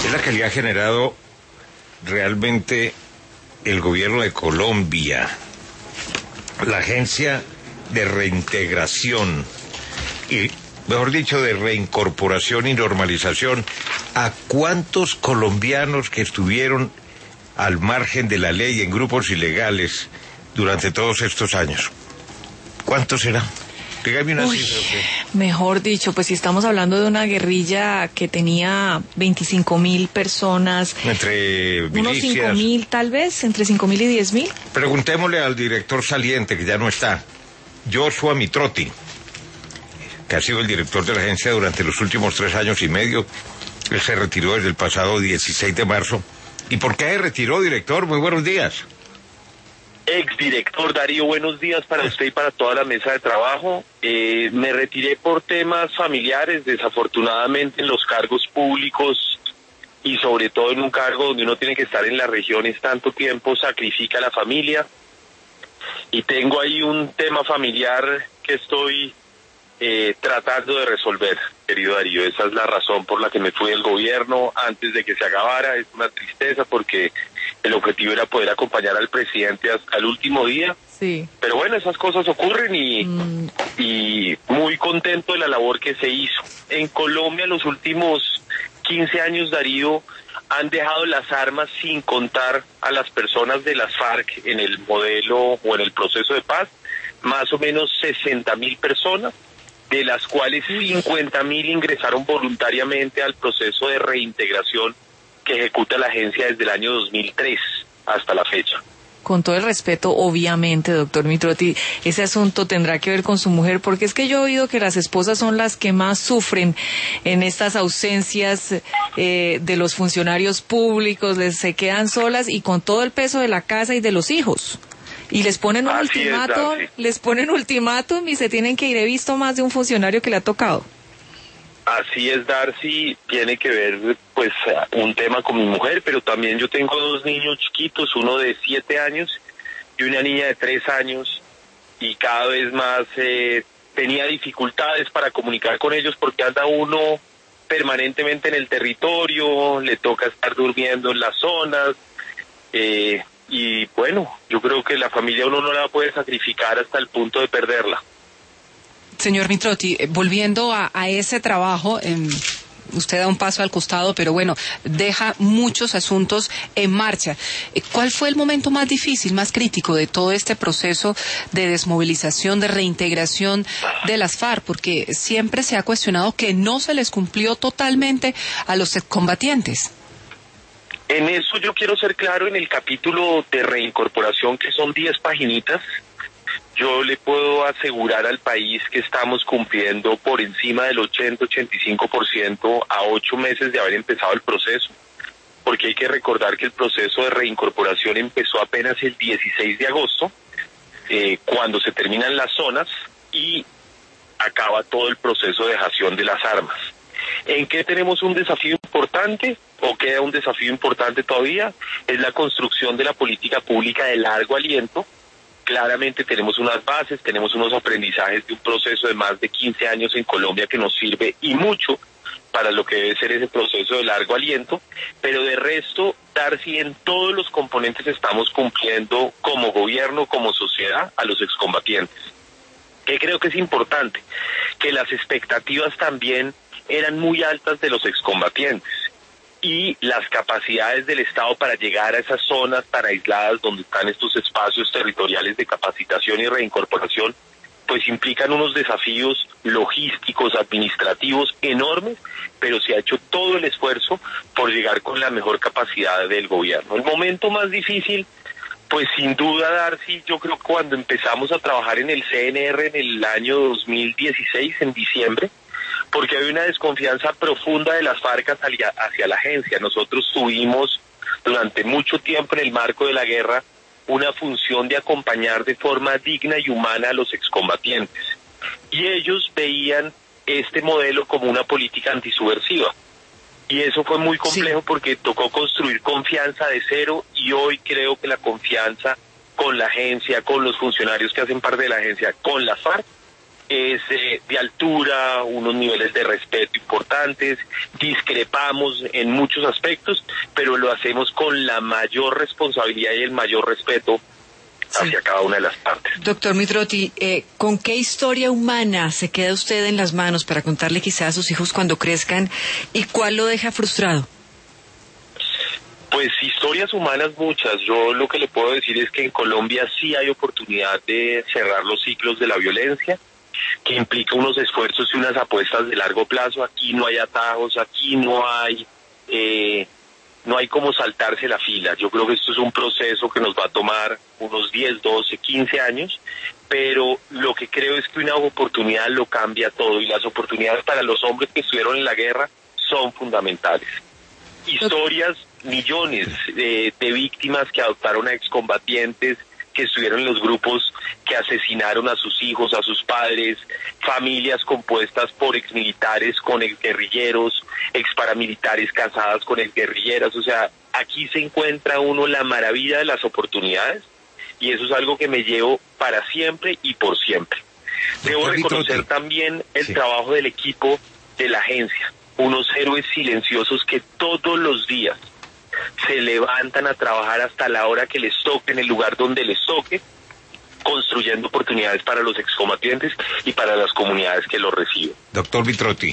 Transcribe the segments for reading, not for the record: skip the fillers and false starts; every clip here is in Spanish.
Es la que le ha generado realmente el gobierno de Colombia, la Agencia de Reintegración y, mejor dicho, de Reincorporación y Normalización. ¿A cuántos colombianos que estuvieron al margen de la ley en grupos ilegales durante todos estos años? ¿Cuántos serán? Dígame una cifra. Mejor dicho, pues si estamos hablando de una guerrilla que tenía 25.000 personas, entre unos milicias, 5.000 tal vez, entre 5.000 y 10.000. Preguntémosle al director saliente, que ya no está, Joshua Mitrotti, que ha sido el director de la agencia durante los últimos 3 años y medio. Él se retiró desde el pasado 16 de marzo. ¿Y por qué se retiró, director? Muy buenos días. Exdirector Darío, buenos días para usted y para toda la mesa de trabajo. Me retiré por temas familiares, desafortunadamente en los cargos públicos y sobre todo en un cargo donde uno tiene que estar en las regiones tanto tiempo, sacrifica a la familia. Y tengo ahí un tema familiar que estoy tratando de resolver, querido Darío. Esa es la razón por la que me fui del gobierno antes de que se acabara. Es una tristeza porque el objetivo era poder acompañar al presidente hasta el último día. Sí. Pero bueno, esas cosas ocurren y muy contento de la labor que se hizo. En Colombia los últimos 15 años, Darío, han dejado las armas sin contar a las personas de las FARC en el modelo o en el proceso de paz, más o menos 60.000 personas, de las cuales 50.000 ingresaron voluntariamente al proceso de reintegración que ejecuta la agencia desde el año 2003 hasta la fecha. Con todo el respeto, obviamente, doctor Mitrotti, ese asunto tendrá que ver con su mujer, porque es que yo he oído que las esposas son las que más sufren en estas ausencias de los funcionarios públicos, se quedan solas y con todo el peso de la casa y de los hijos. Y les ponen un ultimátum y se tienen que ir. He visto más de un funcionario que le ha tocado. Así es, Darcy, tiene que ver pues un tema con mi mujer, pero también yo tengo 2 niños chiquitos, uno de 7 años y una niña de 3 años, y cada vez más tenía dificultades para comunicar con ellos porque anda uno permanentemente en el territorio, le toca estar durmiendo en las zonas, y bueno, yo creo que la familia uno no la puede sacrificar hasta el punto de perderla. Señor Mitrotti, volviendo a ese trabajo, usted da un paso al costado, pero bueno, deja muchos asuntos en marcha. ¿Cuál fue el momento más difícil, más crítico de todo este proceso de desmovilización, de reintegración de las FARC? Porque siempre se ha cuestionado que no se les cumplió totalmente a los excombatientes. En eso yo quiero ser claro, en el capítulo de reincorporación, que son 10 paginitas, yo le puedo asegurar al país que estamos cumpliendo por encima del 80-85% a 8 meses de haber empezado el proceso, porque hay que recordar que el proceso de reincorporación empezó apenas el 16 de agosto, cuando se terminan las zonas y acaba todo el proceso de dejación de las armas. ¿En qué tenemos un desafío importante o queda un desafío importante todavía? Es la construcción de la política pública de largo aliento. Claramente tenemos unas bases, tenemos unos aprendizajes de un proceso de más de 15 años en Colombia que nos sirve y mucho para lo que debe ser ese proceso de largo aliento, pero de resto, Darcy, en todos los componentes estamos cumpliendo como gobierno, como sociedad, a los excombatientes. Que creo que es importante, que las expectativas también eran muy altas de los excombatientes y las capacidades del Estado para llegar a esas zonas tan aisladas donde están estos espacios territoriales de capacitación y reincorporación, pues implican unos desafíos logísticos, administrativos enormes, pero se ha hecho todo el esfuerzo por llegar con la mejor capacidad del gobierno. El momento más difícil, pues sin duda, Darcy, yo creo que cuando empezamos a trabajar en el CNR en el año 2016, en diciembre, porque hay una desconfianza profunda de las FARC hacia la agencia. Nosotros tuvimos durante mucho tiempo en el marco de la guerra una función de acompañar de forma digna y humana a los excombatientes. Y ellos veían este modelo como una política antisubversiva. Y eso fue muy complejo porque tocó construir confianza de cero, y hoy creo que la confianza con la agencia, con los funcionarios que hacen parte de la agencia, con la FARC, es de altura, unos niveles de respeto importantes, discrepamos en muchos aspectos, pero lo hacemos con la mayor responsabilidad y el mayor respeto hacia cada una de las partes. Doctor Mitroti, ¿con qué historia humana se queda usted en las manos para contarle quizás a sus hijos cuando crezcan y cuál lo deja frustrado? Pues historias humanas muchas. Yo lo que le puedo decir es que en Colombia sí hay oportunidad de cerrar los ciclos de la violencia, que implica unos esfuerzos y unas apuestas de largo plazo. Aquí no hay atajos, aquí no hay como saltarse la fila. Yo creo que esto es un proceso que nos va a tomar unos 10, 12, 15 años, pero lo que creo es que una oportunidad lo cambia todo, y las oportunidades para los hombres que estuvieron en la guerra son fundamentales. Historias, millones de víctimas que adoptaron a excombatientes, que estuvieron en los grupos que asesinaron a sus hijos, a sus padres, familias compuestas por exmilitares con exguerrilleros, exparamilitares casadas con exguerrilleras. O sea, aquí se encuentra uno la maravilla de las oportunidades, y eso es algo que me llevo para siempre y por siempre. Debo reconocer también el trabajo del equipo de la agencia, unos héroes silenciosos que todos los días se levantan a trabajar hasta la hora que les toque, en el lugar donde les toque, construyendo oportunidades para los excombatientes y para las comunidades que los reciben. Doctor Mitroti,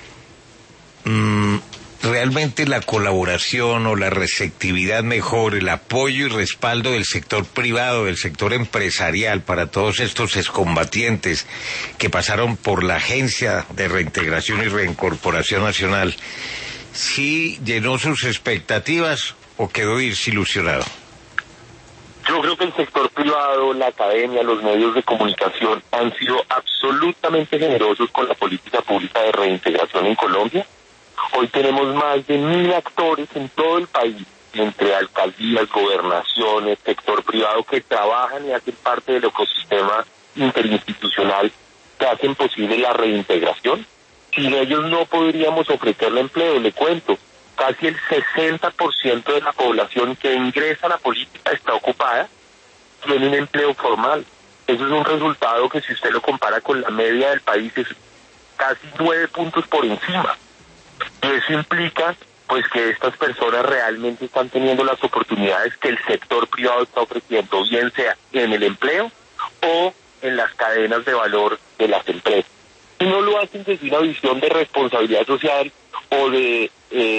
¿realmente la colaboración o la receptividad mejor, el apoyo y respaldo del sector privado, del sector empresarial para todos estos excombatientes que pasaron por la Agencia de Reintegración y Reincorporación Nacional, sí llenó sus expectativas o quedó desilusionado? Yo creo que el sector privado, la academia, los medios de comunicación han sido absolutamente generosos con la política pública de reintegración en Colombia. Hoy tenemos más de 1.000 actores en todo el país, entre alcaldías, gobernaciones, sector privado, que trabajan y hacen parte del ecosistema interinstitucional que hacen posible la reintegración. Sin ellos no podríamos ofrecerle empleo. Le cuento, casi el 60% de la población que ingresa a la política está ocupada, tiene un empleo formal. Eso es un resultado que, si usted lo compara con la media del país, es casi 9 puntos por encima. Y eso implica pues que estas personas realmente están teniendo las oportunidades que el sector privado está ofreciendo, bien sea en el empleo o en las cadenas de valor de las empresas. Y no lo hacen desde una visión de responsabilidad social o de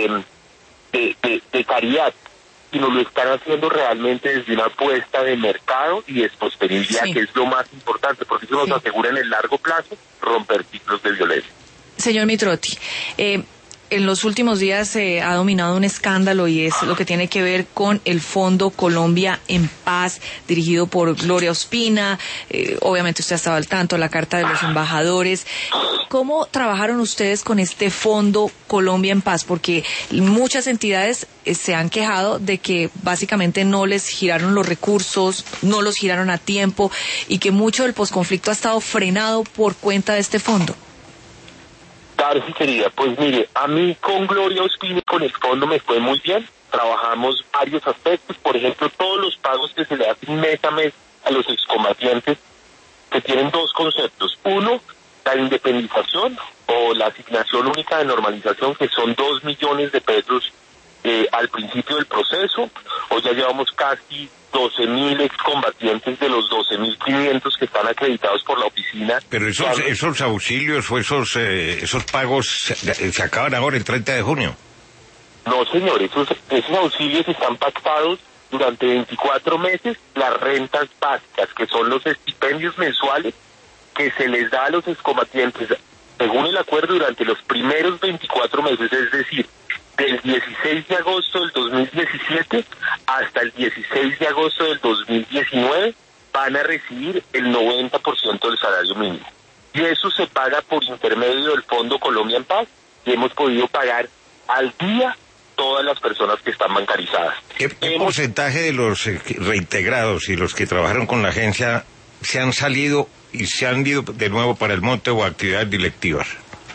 caridad, sino lo están haciendo realmente desde una apuesta de mercado y de sostenibilidad, que es lo más importante, porque eso nos asegura en el largo plazo romper ciclos de violencia. Señor Mitroti, en los últimos días se ha dominado un escándalo, y es lo que tiene que ver con el Fondo Colombia en Paz, dirigido por Gloria Ospina. Obviamente usted estaba al tanto de la carta de los embajadores. ¿Cómo trabajaron ustedes con este Fondo Colombia en Paz? Porque muchas entidades se han quejado de que básicamente no les giraron los recursos, no los giraron a tiempo, y que mucho del posconflicto ha estado frenado por cuenta de este fondo. Claro, sí, querida. Pues mire, a mí con Gloria Ospina y con el fondo me fue muy bien. Trabajamos varios aspectos, por ejemplo, todos los pagos que se le hacen mes a mes a los excombatientes, que tienen dos conceptos. Uno, la independización o la asignación única de normalización, que son 2 millones de pesos al principio del proceso. Hoy ya llevamos casi 12.000 excombatientes de los 12.500 que están acreditados por la oficina. Pero esos auxilios o esos pagos se acaban ahora el 30 de junio. No, señor, esos auxilios están pactados durante 24 meses. Las rentas básicas, que son los estipendios mensuales que se les da a los excombatientes según el acuerdo durante los primeros 24 meses, es decir, del 16 de agosto del 2017 hasta el 16 de agosto del 2019, van a recibir el 90% del salario mínimo. Y eso se paga por intermedio del Fondo Colombia en Paz, y hemos podido pagar al día todas las personas que están bancarizadas. ¿Qué porcentaje de los reintegrados y los que trabajaron con la agencia se han salido y se han ido de nuevo para el monte o actividades directivas?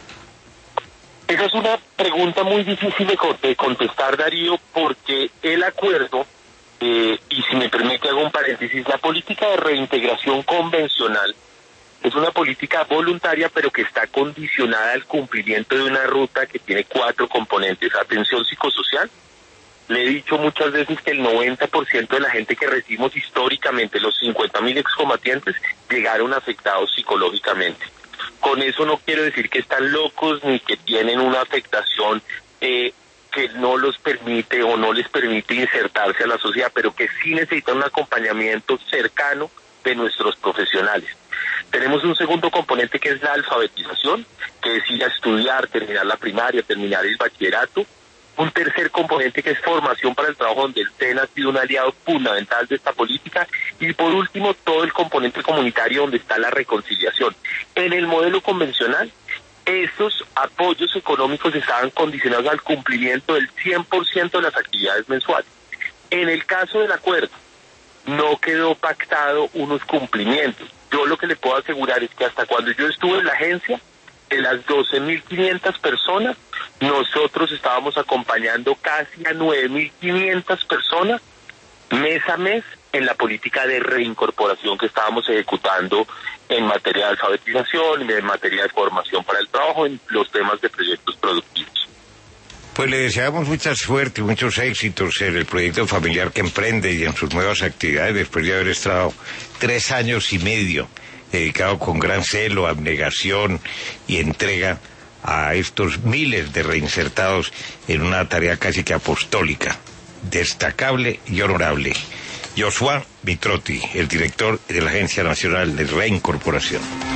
Esa es una pregunta muy difícil de contestar, Darío, porque el acuerdo, y si me permite hago un paréntesis, la política de reintegración convencional Es una política voluntaria, pero que está condicionada al cumplimiento de una ruta que tiene 4 componentes. Atención psicosocial. Le he dicho muchas veces que el 90% de la gente que recibimos históricamente, los 50.000 excombatientes, llegaron afectados psicológicamente. Con eso no quiero decir que están locos ni que tienen una afectación que no los permite o no les permite insertarse a la sociedad, pero que sí necesitan un acompañamiento cercano de nuestros profesionales. Tenemos un segundo componente que es la alfabetización, que es ir a estudiar, terminar la primaria, terminar el bachillerato. Un tercer componente que es formación para el trabajo, donde el SEN ha sido un aliado fundamental de esta política. Y por último, todo el componente comunitario, donde está la reconciliación. En el modelo convencional, esos apoyos económicos estaban condicionados al cumplimiento del 100% de las actividades mensuales. En el caso del acuerdo, no quedó pactado unos cumplimientos. Yo lo que le puedo asegurar es que hasta cuando yo estuve en la agencia, de las 12.500 personas, nosotros estábamos acompañando casi a 9.500 personas mes a mes en la política de reincorporación que estábamos ejecutando en materia de alfabetización, en materia de formación para el trabajo, en los temas de proyectos productivos. Pues le deseamos mucha suerte y muchos éxitos en el proyecto familiar que emprende y en sus nuevas actividades después de haber estado 3 años y medio dedicado con gran celo, abnegación y entrega a estos miles de reinsertados en una tarea casi que apostólica, destacable y honorable. Josué Mitrotti, el director de la Agencia Nacional de Reincorporación.